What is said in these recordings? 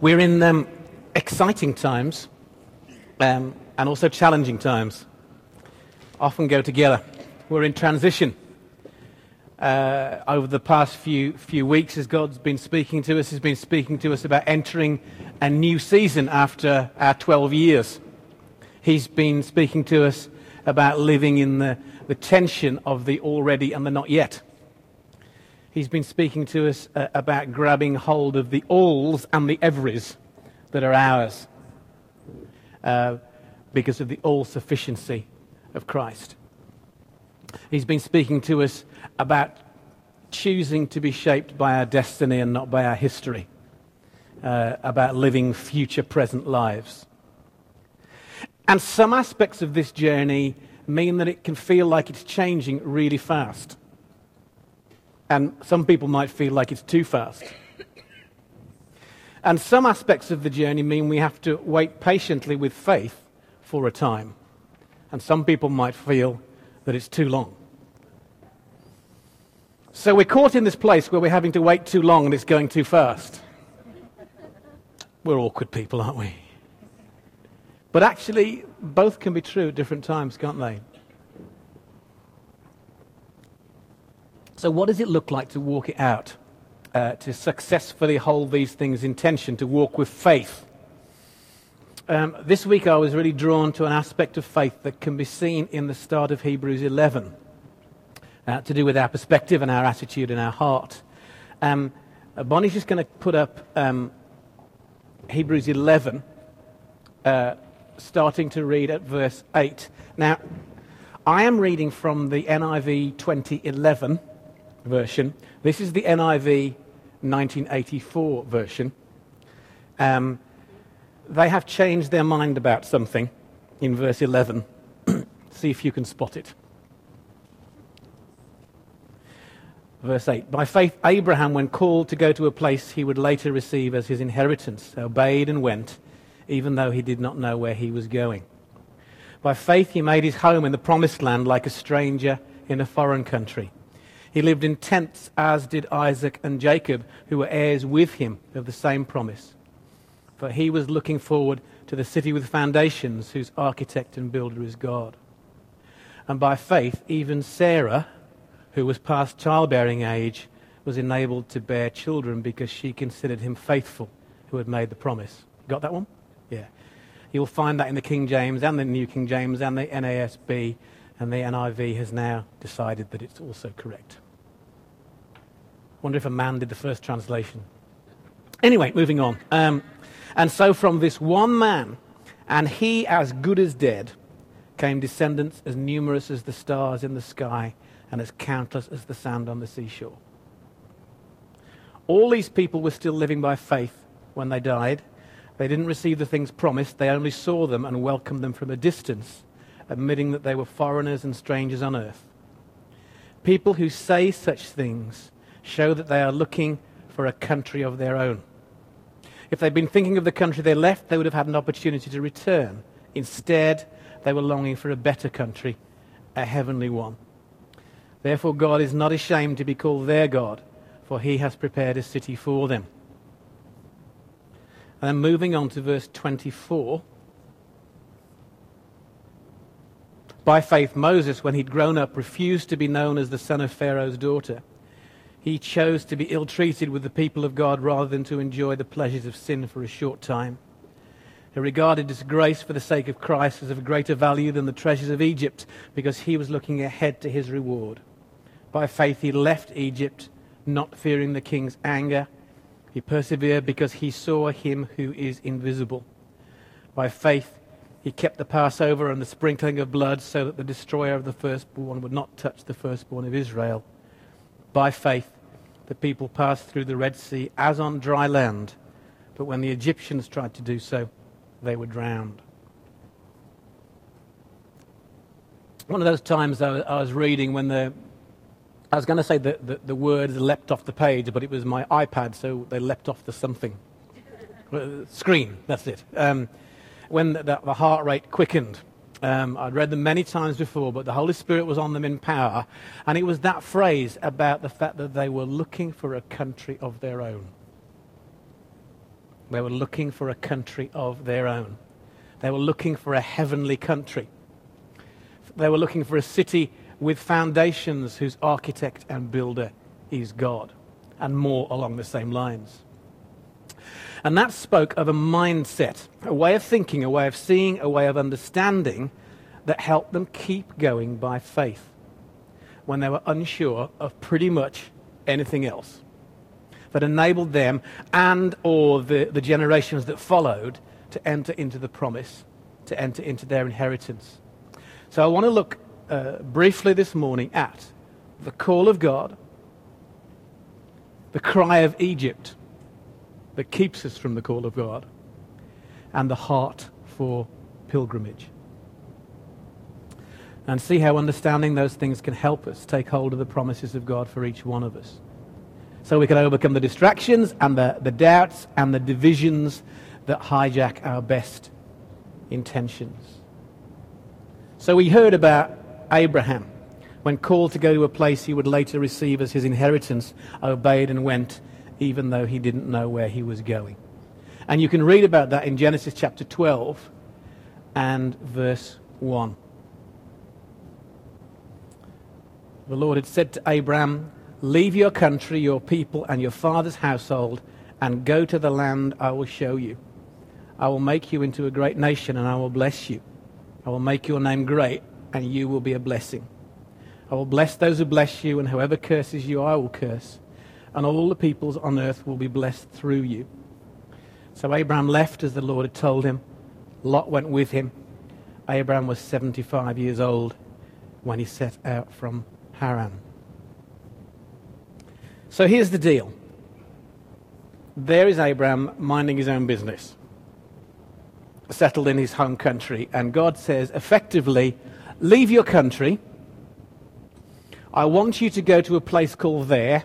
We're in exciting times and also challenging times. Often go together. We're in transition. Over the past few weeks, as God's been speaking to us, He's been speaking to us about entering a new season after our 12 years. He's been speaking to us about living in the tension of the already and the not yet. He's been speaking to us about grabbing hold of the alls and the everys that are ours because of the all-sufficiency of Christ. He's been speaking to us about choosing to be shaped by our destiny and not by our history, about living future-present lives. And some aspects of this journey mean that it can feel like it's changing really fast. And some people might feel like it's too fast. And some aspects of the journey mean we have to wait patiently with faith for a time. And some people might feel that it's too long. So we're caught in this place where we're having to wait too long and it's going too fast. We're awkward people, aren't we? But actually, both can be true at different times, can't they? So what does it look like to walk it out, to successfully hold these things in tension, to walk with faith? This week I was really drawn to an aspect of faith that can be seen in the start of Hebrews 11, to do with our perspective and our attitude and our heart. Bonnie's just going to put up Hebrews 11, starting to read at verse 8. Now, I am reading from the NIV 2011 version. This is the NIV 1984 version. They have changed their mind about something in verse 11. See if you can spot it. Verse 8. By faith, Abraham, when called to go to a place he would later receive as his inheritance, obeyed and went, even though he did not know where he was going. By faith, he made his home in the promised land like a stranger in a foreign country. He lived in tents, as did Isaac and Jacob, who were heirs with him of the same promise. For he was looking forward to the city with foundations, whose architect and builder is God. And by faith, even Sarah, who was past childbearing age, was enabled to bear children because she considered him faithful who had made the promise. Got that one? Yeah. You'll find that in the King James and the New King James and the NASB, and the NIV has now decided that it's also correct. Wonder if a man did the first translation. Anyway, moving on. And so from this one man, and he as good as dead, came descendants as numerous as the stars in the sky and as countless as the sand on the seashore. All these people were still living by faith when they died. They didn't receive the things promised. They only saw them and welcomed them from a distance, admitting that they were foreigners and strangers on earth. People who say such things show that they are looking for a country of their own. If they'd been thinking of the country they left, they would have had an opportunity to return. Instead, they were longing for a better country, a heavenly one. Therefore, God is not ashamed to be called their God, for he has prepared a city for them. And then moving on to verse 24. By faith, Moses, when he'd grown up, refused to be known as the son of Pharaoh's daughter. He chose to be ill-treated with the people of God rather than to enjoy the pleasures of sin for a short time. He regarded disgrace for the sake of Christ as of greater value than the treasures of Egypt, because he was looking ahead to his reward. By faith he left Egypt, not fearing the king's anger. He persevered because he saw him who is invisible. By faith he kept the Passover and the sprinkling of blood, so that the destroyer of the firstborn would not touch the firstborn of Israel. By faith the people passed through the Red Sea as on dry land, but when the Egyptians tried to do so, they were drowned. One of those times I was reading when I was going to say the words leapt off the page, but it was my iPad, so they leapt off the something. Screen, that's it. When the heart rate quickened. I'd read them many times before, but the Holy Spirit was on them in power. And it was that phrase about the fact that they were looking for a country of their own. They were looking for a country of their own. They were looking for a heavenly country. They were looking for a city with foundations whose architect and builder is God, and more along the same lines. And that spoke of a mindset, a way of thinking, a way of seeing, a way of understanding that helped them keep going by faith when they were unsure of pretty much anything else, that enabled them and or the generations that followed to enter into the promise, to enter into their inheritance. So I want to look briefly this morning at the call of God, the cry of Egypt that keeps us from the call of God, and the heart for pilgrimage. And see how understanding those things can help us take hold of the promises of God for each one of us. So we can overcome the distractions and the doubts and the divisions that hijack our best intentions. So we heard about Abraham, when called to go to a place he would later receive as his inheritance, obeyed and went, even though he didn't know where he was going. And you can read about that in Genesis chapter 12 and verse 1. The Lord had said to Abraham, "Leave your country, your people, and your father's household, and go to the land I will show you. I will make you into a great nation, and I will bless you. I will make your name great, and you will be a blessing. I will bless those who bless you, and whoever curses you I will curse. And all the peoples on earth will be blessed through you." So Abraham left as the Lord had told him. Lot went with him. Abraham was 75 years old when he set out from Haran. So here's the deal. There is Abraham minding his own business, settled in his home country, and God says, effectively, leave your country. I want you to go to a place called there.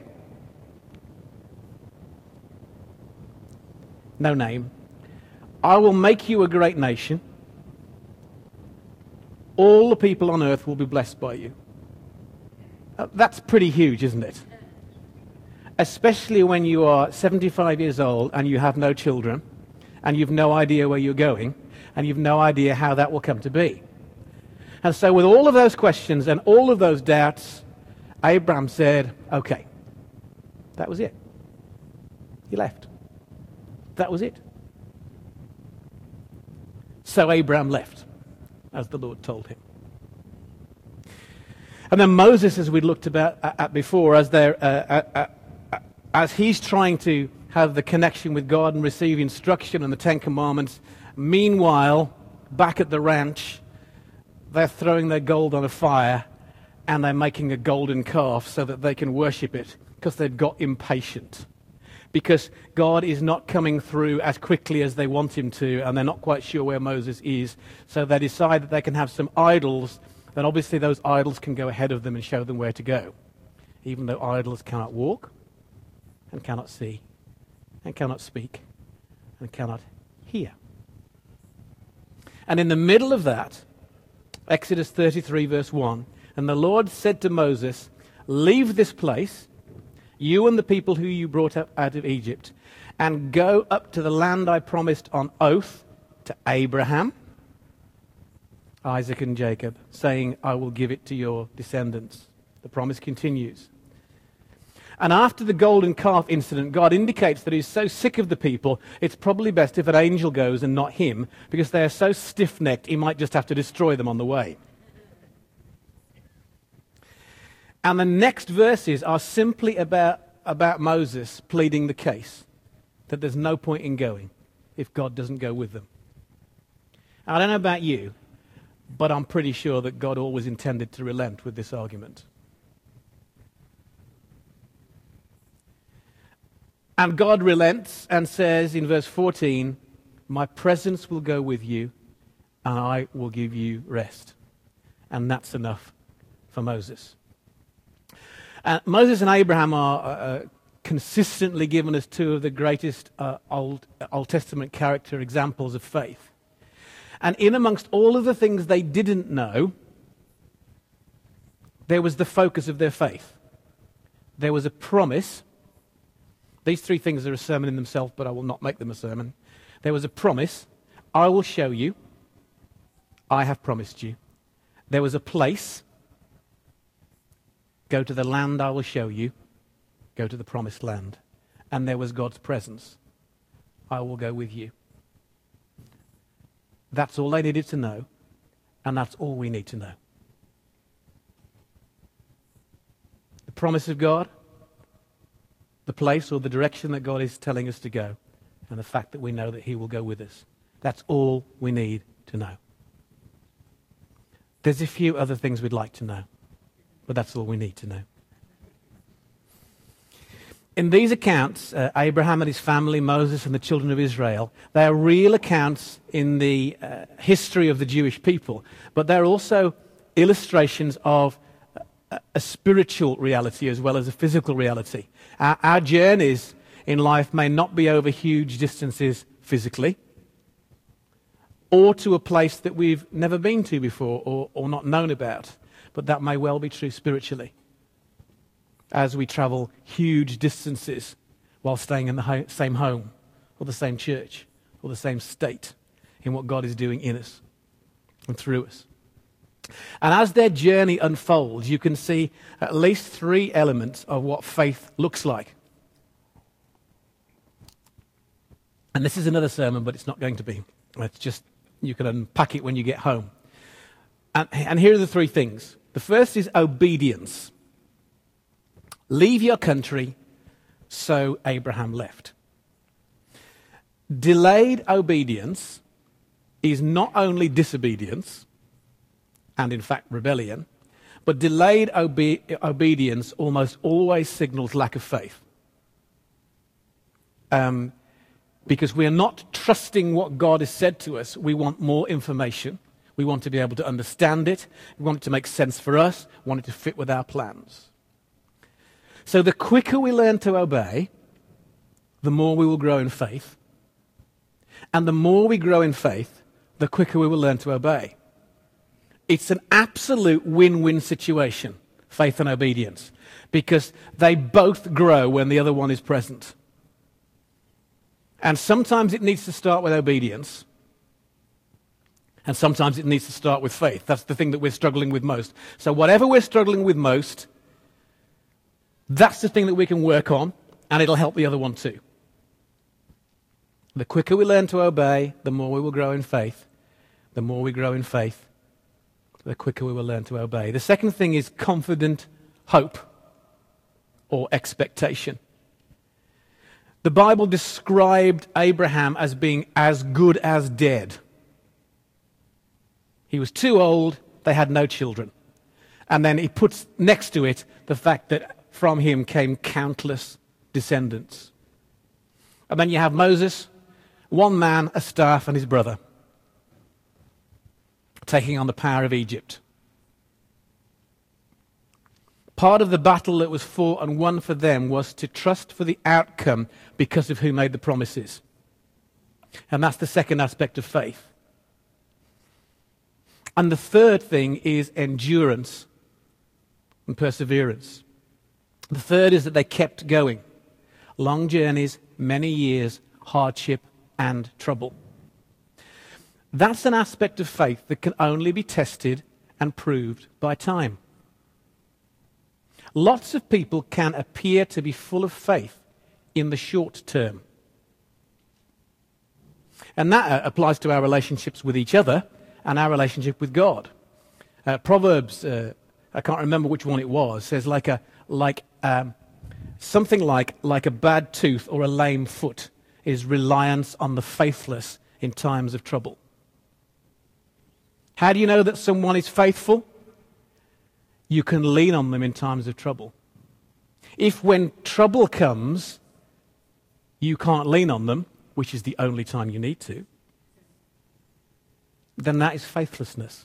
No name. I will make you a great nation. All the people on earth will be blessed by you. That's pretty huge, isn't it? Especially when you are 75 years old and you have no children, and you've no idea where you're going, and you've no idea how that will come to be. And so with all of those questions and all of those doubts, Abraham said, okay, that was it. He left. That was it. So Abraham left, as the Lord told him. And then Moses, as we looked at before, as he's trying to have the connection with God and receive instruction and the Ten Commandments, meanwhile, back at the ranch, they're throwing their gold on a fire and they're making a golden calf so that they can worship it because they've got impatient. Because God is not coming through as quickly as they want him to, and they're not quite sure where Moses is. So they decide that they can have some idols, then obviously those idols can go ahead of them and show them where to go. Even though idols cannot walk, and cannot see, and cannot speak, and cannot hear. And in the middle of that, Exodus 33 verse 1, and the Lord said to Moses, "Leave this place, you and the people who you brought up out of Egypt, and go up to the land I promised on oath to Abraham, Isaac, and Jacob, saying, I will give it to your descendants." The promise continues. And after the golden calf incident, God indicates that he's so sick of the people, it's probably best if an angel goes and not him, because they are so stiff-necked, he might just have to destroy them on the way. And the next verses are simply about Moses pleading the case that there's no point in going if God doesn't go with them. I don't know about you, but I'm pretty sure that God always intended to relent with this argument. And God relents and says in verse 14, "My presence will go with you and I will give you rest." And that's enough for Moses. Moses and Abraham are consistently given us two of the greatest Old Testament character examples of faith. And in amongst all of the things they didn't know, there was the focus of their faith. There was a promise These three things are a sermon in themselves, but I will not make them a sermon. There was a promise. I will show you. I have promised you. There was a place. Go to the land I will show you. Go to the promised land. And there was God's presence. I will go with you. That's all they needed to know. And that's all we need to know. The promise of God, the place or the direction that God is telling us to go, and the fact that we know that he will go with us. That's all we need to know. There's a few other things we'd like to know, but that's all we need to know. In these accounts, Abraham and his family, Moses and the children of Israel, they are real accounts in the history of the Jewish people, but they're also illustrations of a spiritual reality as well as a physical reality. Our journeys in life may not be over huge distances physically, or to a place that we've never been to before or not known about, but that may well be true spiritually, as we travel huge distances while staying in the same home or the same church or the same state in what God is doing in us and through us. And as their journey unfolds, you can see at least three elements of what faith looks like. And this is another sermon, but it's not going to be. It's just, you can unpack it when you get home. And here are the three things. The first is obedience. Leave your country, so Abraham left. Delayed obedience is not only disobedience, and in fact rebellion, but delayed obedience almost always signals lack of faith. Because we are not trusting what God has said to us. We want more information. We want to be able to understand it. We want it to make sense for us. We want it to fit with our plans. So the quicker we learn to obey, the more we will grow in faith. And the more we grow in faith, the quicker we will learn to obey. It's an absolute win-win situation, faith and obedience, because they both grow when the other one is present. And sometimes it needs to start with obedience, and sometimes it needs to start with faith. That's the thing that we're struggling with most. So whatever we're struggling with most, that's the thing that we can work on, and it'll help the other one too. The quicker we learn to obey, the more we will grow in faith. The more we grow in faith, the quicker we will learn to obey. The second thing is confident hope or expectation. The Bible described Abraham as being as good as dead. He was too old, they had no children. And then he puts next to it the fact that from him came countless descendants. And then you have Moses, one man, a staff, and his brother, taking on the power of Egypt. Part of the battle that was fought and won for them was to trust for the outcome because of who made the promises. And that's the second aspect of faith. And the third thing is endurance and perseverance. The third is that they kept going. Long journeys, many years, hardship and trouble. That's an aspect of faith that can only be tested and proved by time. Lots of people can appear to be full of faith in the short term. And that applies to our relationships with each other and our relationship with God. Proverbs, I can't remember which one it was, says something like a bad tooth or a lame foot is reliance on the faithless in times of trouble. How do you know that someone is faithful? You can lean on them in times of trouble. If when trouble comes, you can't lean on them, which is the only time you need to, then that is faithlessness.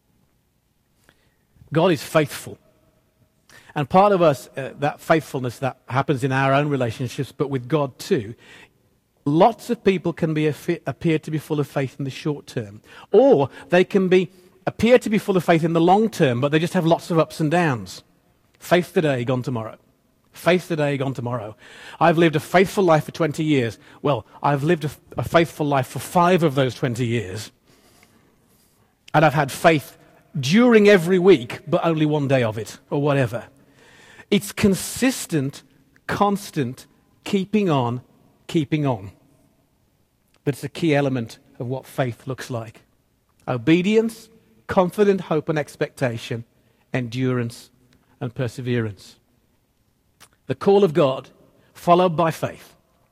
God is faithful. And part of us, that faithfulness that happens in our own relationships, but with God too, lots of people can appear to be full of faith in the short term. Or they can appear to be full of faith in the long term, but they just have lots of ups and downs. Faith today, gone tomorrow. Faith today, gone tomorrow. I've lived a faithful life for 20 years. Well, I've lived a faithful life for 5 of those 20 years. And I've had faith during every week, but only one day of it, or whatever. It's consistent, constant, keeping on, keeping on. But it's a key element of what faith looks like. Obedience, confident hope and expectation, endurance and perseverance. The call of God, followed by faith.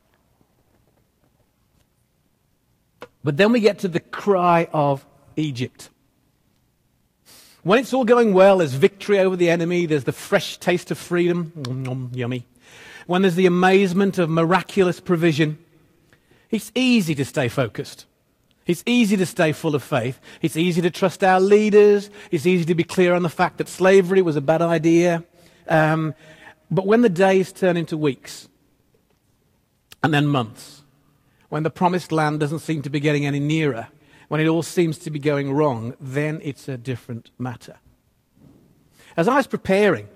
But then we get to the cry of Egypt. When it's all going well, there's victory over the enemy, there's the fresh taste of freedom, yummy. When there's the amazement of miraculous provision, it's easy to stay focused. It's easy to stay full of faith. It's easy to trust our leaders. It's easy to be clear on the fact that slavery was a bad idea. But when the days turn into weeks and then months, when the promised land doesn't seem to be getting any nearer, when it all seems to be going wrong, then it's a different matter. As I was preparing,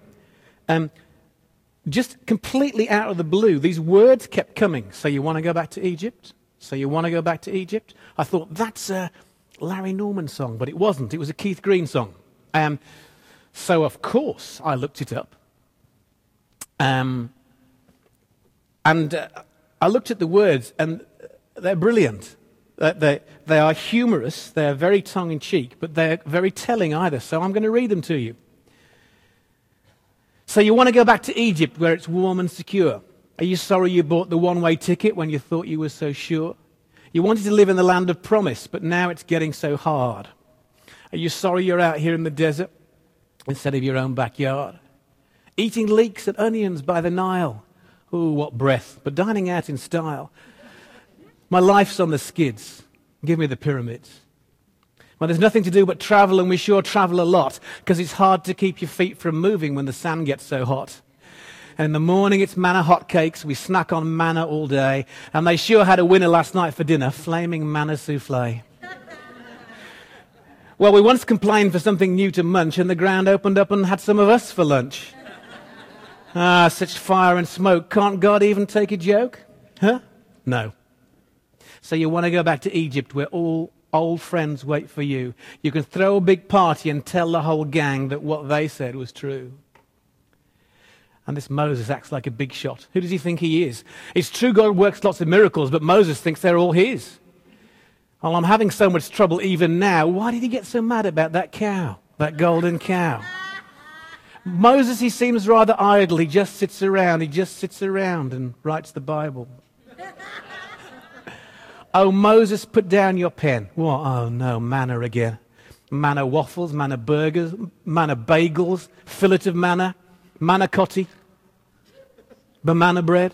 just completely out of the blue, these words kept coming. So you want to go back to Egypt? So you want to go back to Egypt? I thought, that's a Larry Norman song, but it wasn't. It was a Keith Green song. So, of course, I looked it up. And I looked at the words, and they're brilliant. They are humorous, they're very tongue-in-cheek, but they're very telling either. So I'm going to read them to you. So you want to go back to Egypt where it's warm and secure. Are you sorry you bought the one-way ticket when you thought you were so sure? You wanted to live in the land of promise, but now it's getting so hard. Are you sorry you're out here in the desert instead of your own backyard? Eating leeks and onions by the Nile. Ooh, what breath, but dining out in style. My life's on the skids. Give me the pyramids. Well, there's nothing to do but travel, and we sure travel a lot, because it's hard to keep your feet from moving when the sand gets so hot. And in the morning, it's manna hotcakes. We snack on manna all day. And they sure had a winner last night for dinner, flaming manna souffle. Well, we once complained for something new to munch, and the ground opened up and had some of us for lunch. Ah, such fire and smoke. Can't God even take a joke? Huh? No. So you want to go back to Egypt where all old friends wait for you. You can throw a big party and tell the whole gang that what they said was true. And this Moses acts like a big shot. Who does he think he is? It's true God works lots of miracles, but Moses thinks they're all his. Well, I'm having so much trouble even now. Why did he get so mad about that cow, that golden cow? Moses, he seems rather idle. He just sits around and writes the Bible. Oh, Moses, put down your pen. What? Oh, no, manna again. Manna waffles, manna burgers, manna bagels, fillet of manna, manna cotti, banana bread.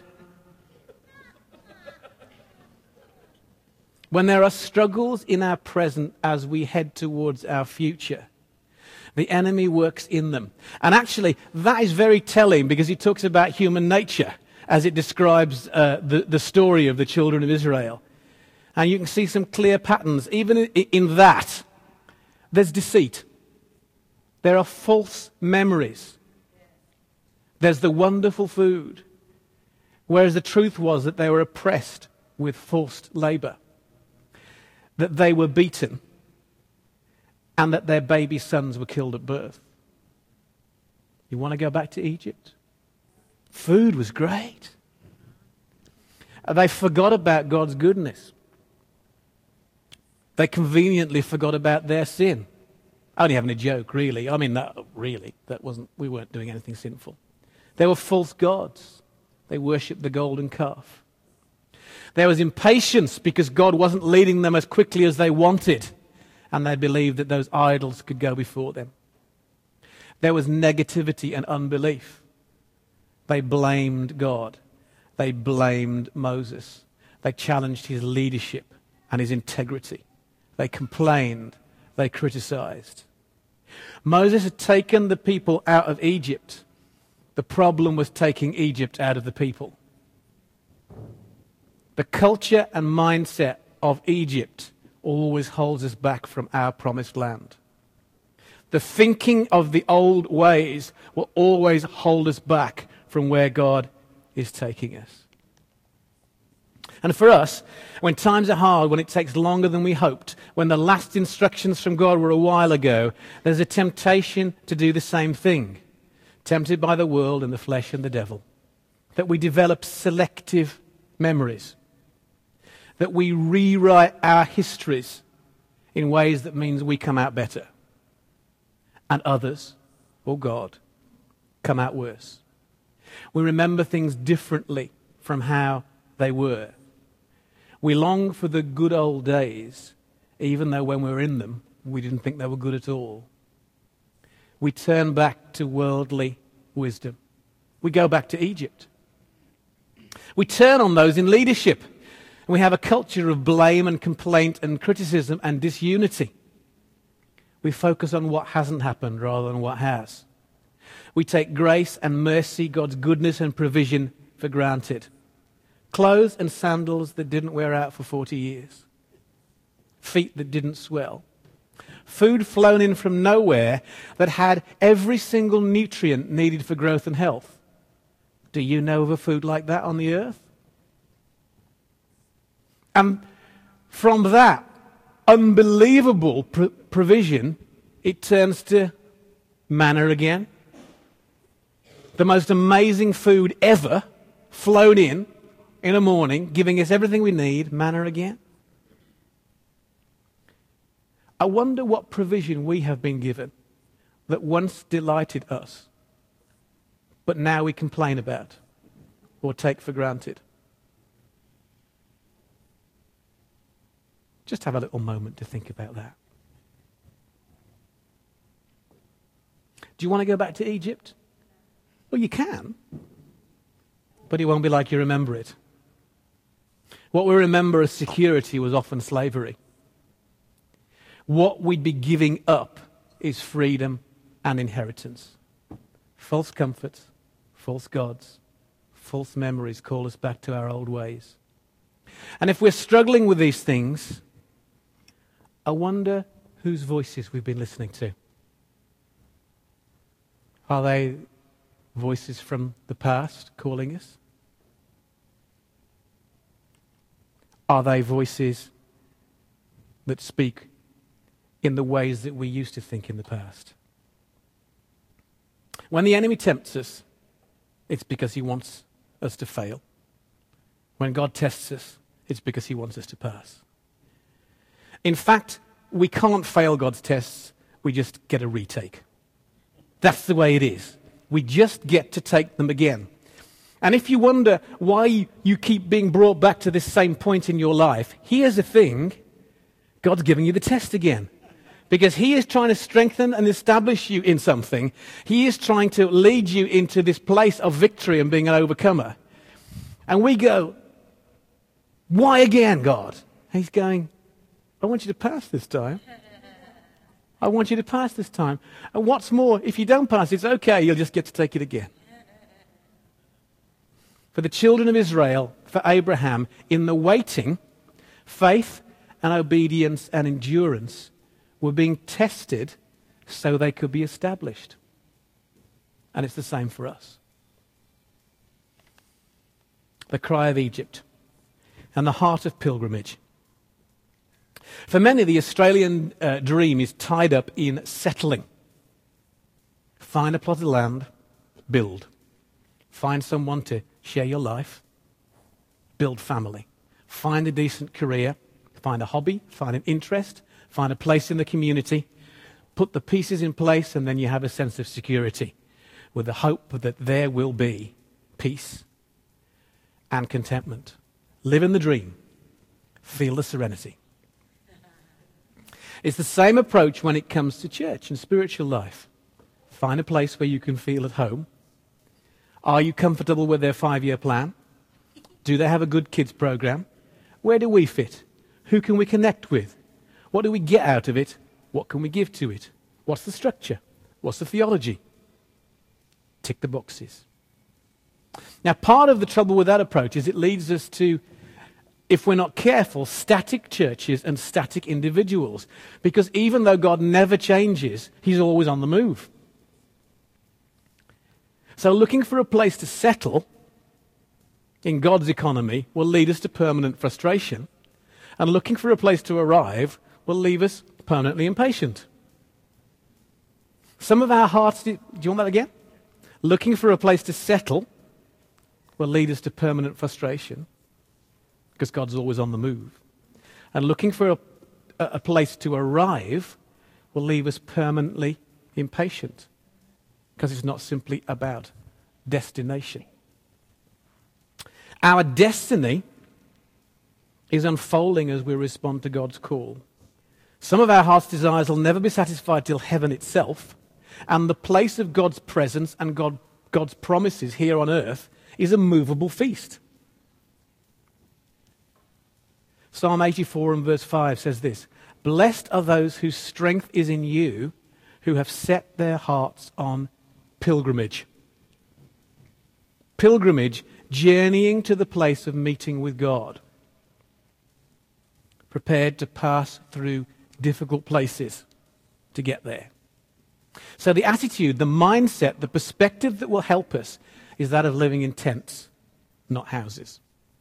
When there are struggles in our present as we head towards our future, the enemy works in them. And actually, that is very telling because he talks about human nature as it describes the story of the children of Israel. And you can see some clear patterns. Even in that, there's deceit. There are false memories. There's the wonderful food. Whereas the truth was that they were oppressed with forced labor. That they were beaten. And that their baby sons were killed at birth. You want to go back to Egypt? Food was great. They forgot about God's goodness. They conveniently forgot about their sin. Only having a joke, really. I mean, we weren't doing anything sinful. They were false gods. They worshipped the golden calf. There was impatience because God wasn't leading them as quickly as they wanted. And they believed that those idols could go before them. There was negativity and unbelief. They blamed God. They blamed Moses. They challenged his leadership and his integrity. They complained. They criticized. Moses had taken the people out of Egypt. The problem was taking Egypt out of the people. The culture and mindset of Egypt always holds us back from our promised land. The thinking of the old ways will always hold us back from where God is taking us. And for us, when times are hard, when it takes longer than we hoped, when the last instructions from God were a while ago, there's a temptation to do the same thing. Tempted by the world and the flesh and the devil. That we develop selective memories. That we rewrite our histories in ways that means we come out better. And others, or God, come out worse. We remember things differently from how they were. We long for the good old days, even though when we were in them, we didn't think they were good at all. We turn back to worldly wisdom. We go back to Egypt. We turn on those in leadership. And we have a culture of blame and complaint and criticism and disunity. We focus on what hasn't happened rather than what has. We take grace and mercy, God's goodness and provision for granted. Clothes and sandals that didn't wear out for 40 years. Feet that didn't swell. Food flown in from nowhere that had every single nutrient needed for growth and health. Do you know of a food like that on the earth? And from that unbelievable provision, it turns to manna again. The most amazing food ever flown in a morning, giving us everything we need, manna again. I wonder what provision we have been given that once delighted us, but now we complain about or take for granted. Just have a little moment to think about that. Do you want to go back to Egypt? Well, you can, but it won't be like you remember it. What we remember as security was often slavery. What we'd be giving up is freedom and inheritance. False comforts, false gods, false memories call us back to our old ways. And if we're struggling with these things, I wonder whose voices we've been listening to. Are they voices from the past calling us? Are they voices that speak in the ways that we used to think in the past? When the enemy tempts us, it's because he wants us to fail. When God tests us, it's because he wants us to pass. In fact, we can't fail God's tests, we just get a retake. That's the way it is. We just get to take them again. And if you wonder why you keep being brought back to this same point in your life, here's the thing. God's giving you the test again. Because he is trying to strengthen and establish you in something. He is trying to lead you into this place of victory and being an overcomer. And we go, why again, God? And he's going, I want you to pass this time. I want you to pass this time. And what's more, if you don't pass, it's okay. You'll just get to take it again. For the children of Israel, for Abraham, in the waiting, faith and obedience and endurance were being tested so they could be established. And it's the same for us. The cry of Egypt and the heart of pilgrimage. For many, the Australian dream is tied up in settling. Find a plot of land, build. Find someone to share your life, build family. Find a decent career, find a hobby, find an interest, find a place in the community, put the pieces in place, and then you have a sense of security with the hope that there will be peace and contentment. Live in the dream. Feel the serenity. It's the same approach when it comes to church and spiritual life. Find a place where you can feel at home. Are you comfortable with their 5-year plan? Do they have a good kids program? Where do we fit? Who can we connect with? What do we get out of it? What can we give to it? What's the structure? What's the theology? Tick the boxes. Now, part of the trouble with that approach is it leads us to, if we're not careful, static churches and static individuals. Because even though God never changes, he's always on the move. So looking for a place to settle in God's economy will lead us to permanent frustration, and looking for a place to arrive will leave us permanently impatient. Some of our hearts, do you want that again? Looking for a place to settle will lead us to permanent frustration, because God's always on the move. And looking for a place to arrive will leave us permanently impatient, because it's not simply about destination. Our destiny is unfolding as we respond to God's call. Some of our heart's desires will never be satisfied till heaven itself, and the place of God's presence and God's promises here on earth is a movable feast. Psalm 84 and verse 5 says this: "Blessed are those whose strength is in you, who have set their hearts on pilgrimage." Pilgrimage, journeying to the place of meeting with God. Prepared to pass through difficult places to get there. So the attitude, the mindset, the perspective that will help us is that of living in tents, not houses.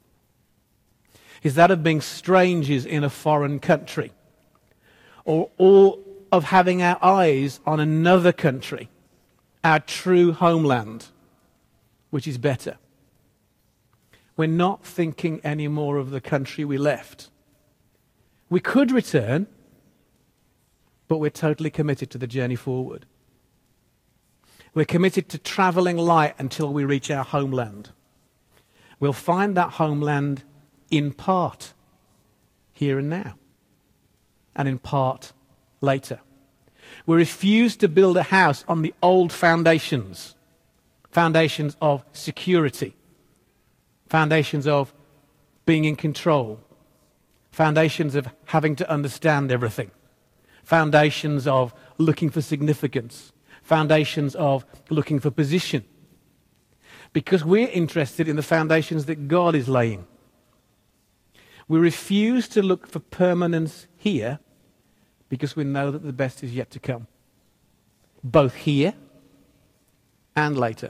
Is that of being strangers in a foreign country, or of having our eyes on another country, our true homeland, which is better. We're not thinking anymore of the country we left. We could return, but we're totally committed to the journey forward. We're committed to traveling light until we reach our homeland. We'll find that homeland in part here and now, and in part later. We refuse to build a house on the old foundations of security, foundations of being in control, foundations of having to understand everything, foundations of looking for significance, foundations of looking for position. Because we're interested in the foundations that God is laying. We refuse to look for permanence here because we know that the best is yet to come, both here and later.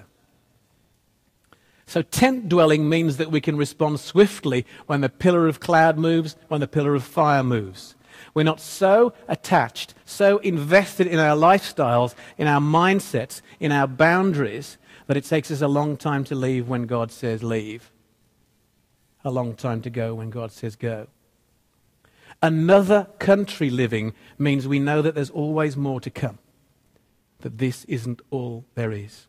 So tent dwelling means that we can respond swiftly when the pillar of cloud moves, when the pillar of fire moves. We're not so attached, so invested in our lifestyles, in our mindsets, in our boundaries, that it takes us a long time to leave when God says leave. A long time to go when God says go. Another country living means we know that there's always more to come, that this isn't all there is.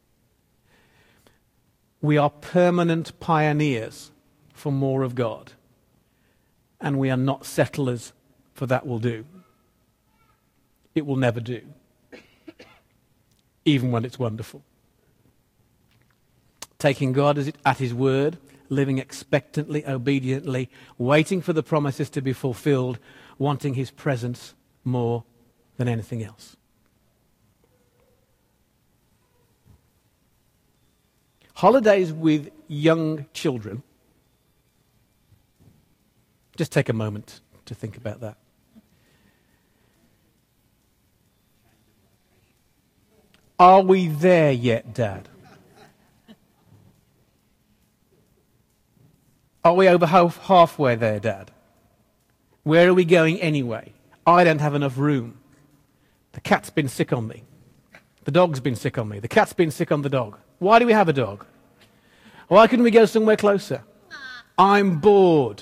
We are permanent pioneers for more of God, and we are not settlers for that will do. It will never do, even when it's wonderful. Taking God at His word, living expectantly, obediently, waiting for the promises to be fulfilled, wanting His presence more than anything else. Holidays with young children. Just take a moment to think about that. Are we there yet, Dad? Are we over halfway there, Dad? Where are we going anyway? I don't have enough room. The cat's been sick on me. The dog's been sick on me. The cat's been sick on the dog. Why do we have a dog? Why couldn't we go somewhere closer? I'm bored.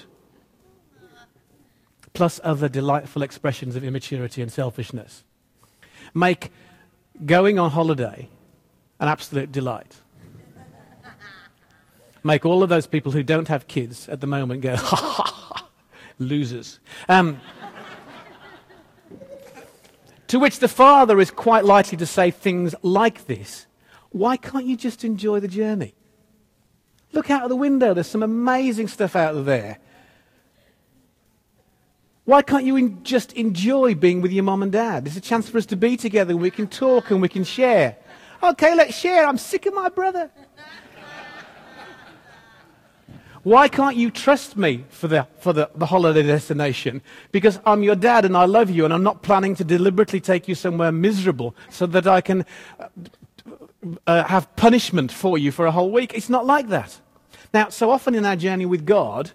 Plus other delightful expressions of immaturity and selfishness. Make going on holiday an absolute delight. Make all of those people who don't have kids at the moment go, ha ha ha, losers. To which the father is quite likely to say things like this: why can't you just enjoy the journey? Look out of the window, there's some amazing stuff out there. Why can't you just enjoy being with your mum and dad? It's a chance for us to be together and we can talk and we can share. Okay, let's share. I'm sick of my brother. Why can't you trust me for the holiday destination? Because I'm your dad and I love you and I'm not planning to deliberately take you somewhere miserable so that I can have punishment for you for a whole week. It's not like that. Now, so often in our journey with God,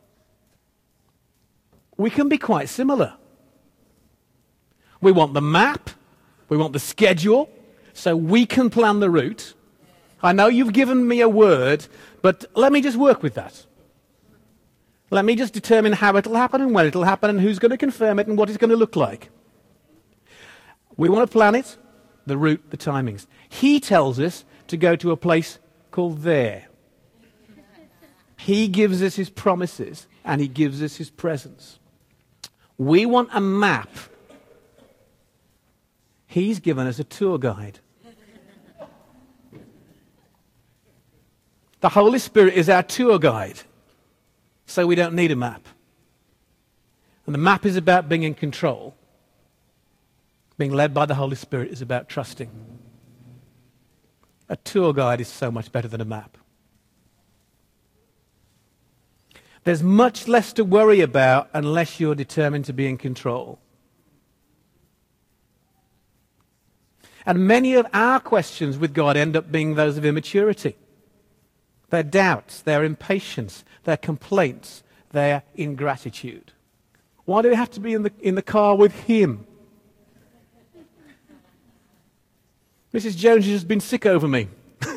we can be quite similar. We want the map, we want the schedule, so we can plan the route. I know you've given me a word, but let me just work with that. Let me just determine how it'll happen and when it'll happen and who's going to confirm it and what it's going to look like. We want to plan it, the route, the timings. He tells us to go to a place called there. He gives us his promises and he gives us his presence. We want a map. He's given us a tour guide. The Holy Spirit is our tour guide, so we don't need a map. And the map is about being in control. Being led by the Holy Spirit is about trusting. A tour guide is so much better than a map. There's much less to worry about unless you're determined to be in control. And many of our questions with God end up being those of immaturity. Their doubts, their impatience, their complaints, their ingratitude. Why do we have to be in the car with him? Mrs. Jones has been sick over me.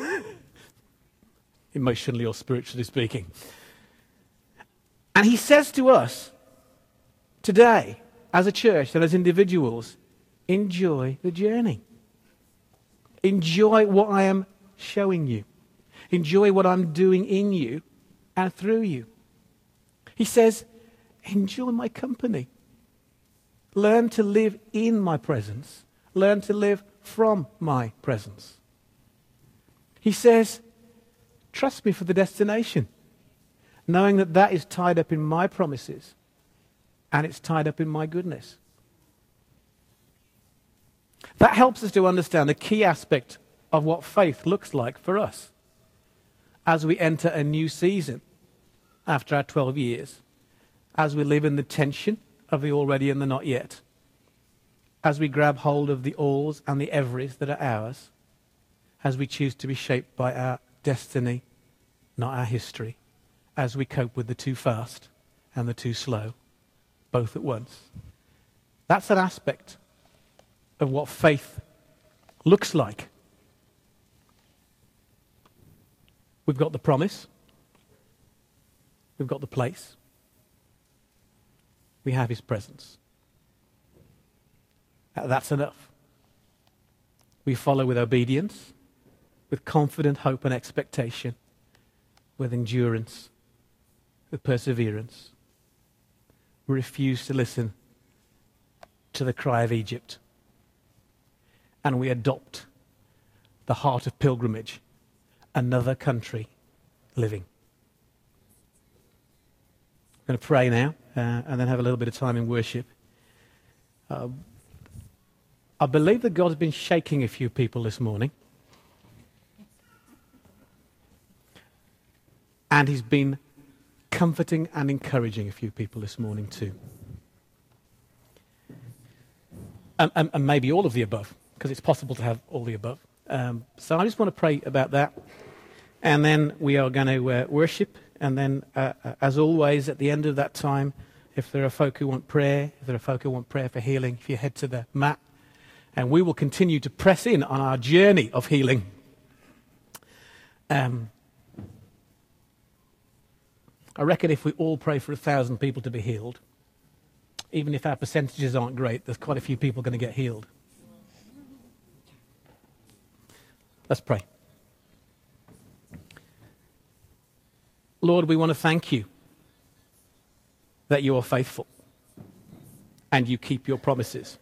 Emotionally or spiritually speaking. And he says to us today, as a church and as individuals, enjoy the journey. Enjoy what I am showing you. Enjoy what I'm doing in you and through you. He says, enjoy my company. Learn to live in my presence. Learn to live from my presence. He says, trust me for the destination, knowing that that is tied up in my promises and it's tied up in my goodness. That helps us to understand a key aspect of what faith looks like for us as we enter a new season after our 12 years, as we live in the tension of the already and the not yet, as we grab hold of the alls and the everys that are ours, as we choose to be shaped by our destiny, not our history, as we cope with the too fast and the too slow, both at once. That's an aspect of what faith looks like. We've got the promise. We've got the place. We have his presence. That's enough. We follow with obedience, with confident hope and expectation, with endurance, with perseverance. We refuse to listen to the cry of Egypt. And we adopt the heart of pilgrimage, another country living. I'm going to pray now and then have a little bit of time in worship. I believe that God's been shaking a few people this morning. And he's been comforting and encouraging a few people this morning too. And maybe all of the above, because it's possible to have all the above. So I just want to pray about that. And then we are going to worship. And then, as always, at the end of that time, if there are folk who want prayer, if there are folk who want prayer for healing, if you head to the mat, and we will continue to press in on our journey of healing. I reckon if we all pray for 1,000 people to be healed, even if our percentages aren't great, there's quite a few people going to get healed. Let's pray. Lord, we want to thank you that you are faithful and you keep your promises.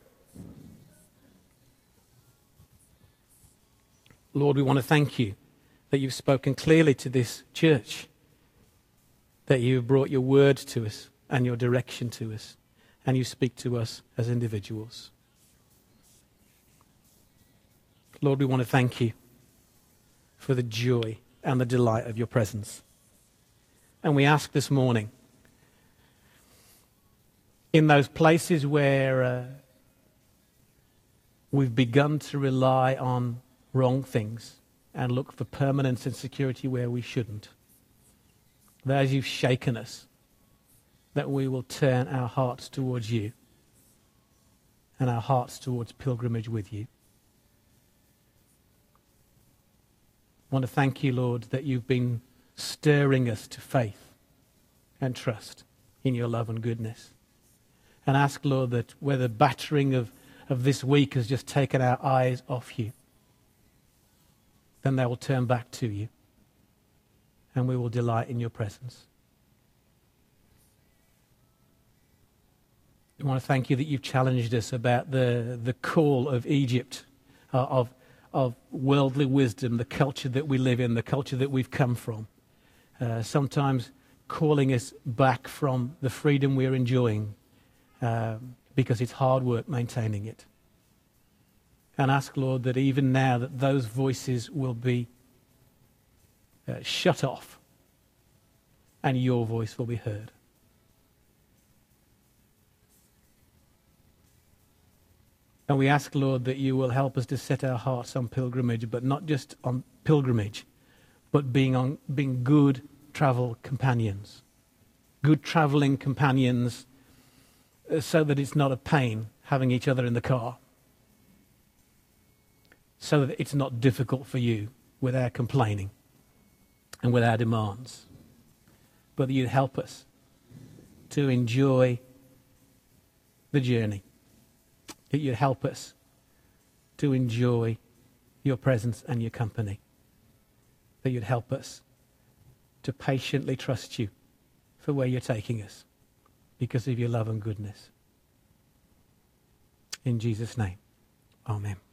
Lord, we want to thank you that you've spoken clearly to this church, that you've brought your word to us and your direction to us, and you speak to us as individuals. Lord, we want to thank you for the joy and the delight of your presence. And we ask this morning, in those places where we've begun to rely on wrong things, and look for permanence and security where we shouldn't. That as you've shaken us, that we will turn our hearts towards you and our hearts towards pilgrimage with you. I want to thank you, Lord, that you've been stirring us to faith and trust in your love and goodness. And ask, Lord, that where the battering of this week has just taken our eyes off you, then they will turn back to you and we will delight in your presence. I want to thank you that you've challenged us about the call of Egypt, of worldly wisdom, the culture that we live in, the culture that we've come from. Sometimes calling us back from the freedom we're enjoying because it's hard work maintaining it. And ask, Lord, that even now that those voices will be shut off and your voice will be heard. And we ask, Lord, that you will help us to set our hearts on pilgrimage, but not just on pilgrimage, but being good travel companions. Good traveling companions so that it's not a pain having each other in the car. So that it's not difficult for you with our complaining and with our demands. But that you'd help us to enjoy the journey. That you'd help us to enjoy your presence and your company. That you'd help us to patiently trust you for where you're taking us because of your love and goodness. In Jesus' name, amen.